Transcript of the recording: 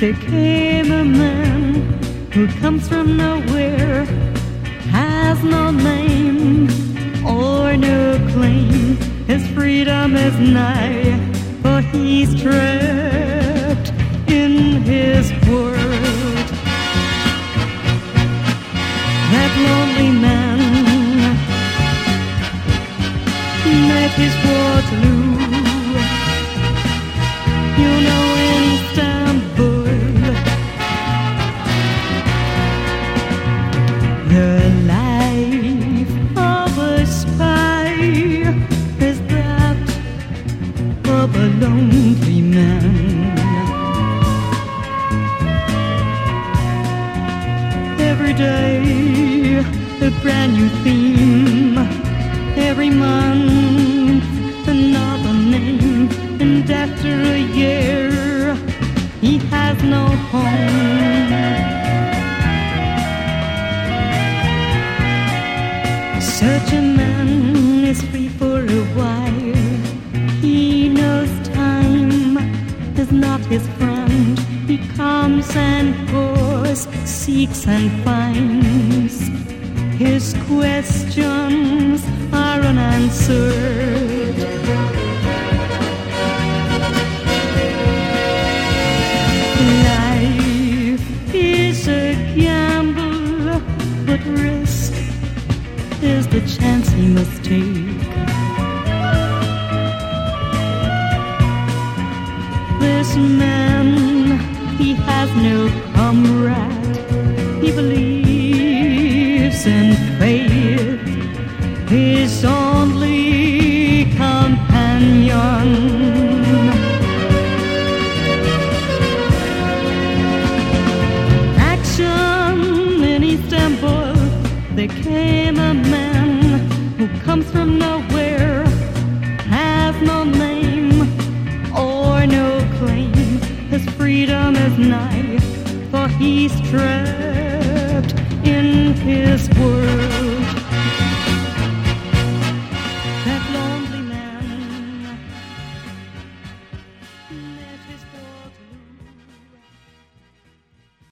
There came a man who comes from nowhere, has no name or no claim. His freedom is nigh, for he's trapped in his world. That lonely man met his Waterloo. You know, in Istanbul, the life of a spy is that of a lonely man. Every day a brand new theme, every month another name, and after a year he has no home. Such a man is free for a while. He knows time is not his friend. He comes and goes, seeks and finds. His questions are unanswered. Life is a gamble, but risk is the chance he must take. This man, he has no comrade. He believes in faith, his only companion. Action in Istanbul, there came a man who comes from nowhere, has no name or no claim. His freedom is nigh, for he's trapped